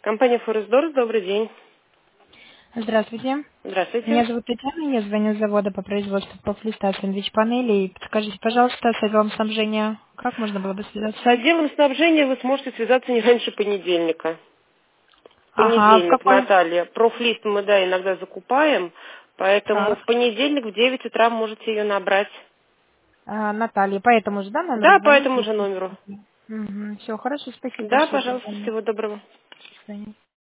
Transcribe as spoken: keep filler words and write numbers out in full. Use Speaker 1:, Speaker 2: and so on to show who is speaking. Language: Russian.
Speaker 1: Компания Форесдорс, добрый день.
Speaker 2: Здравствуйте.
Speaker 1: Здравствуйте.
Speaker 2: Меня зовут Татьяна, я звоню с завода по производству профлиста сэндвич-панелей. Подскажите, пожалуйста, с отделом снабжения, как можно было бы
Speaker 1: С
Speaker 2: связаться?
Speaker 1: отделом снабжения вы сможете связаться не раньше понедельника. В
Speaker 2: Ага, в
Speaker 1: понедельник,
Speaker 2: какой?
Speaker 1: Наталья. Профлист мы, да, иногда закупаем, поэтому
Speaker 2: Так.
Speaker 1: в понедельник в девять утра можете ее набрать.
Speaker 2: А, Наталья, по этому же, да, номеру
Speaker 1: Да, по
Speaker 2: звонить?
Speaker 1: этому же номеру.
Speaker 2: Угу. Все, хорошо, спасибо
Speaker 1: Да,
Speaker 2: большое за
Speaker 1: пожалуйста,
Speaker 2: звонок.
Speaker 1: всего доброго.
Speaker 2: До свидания.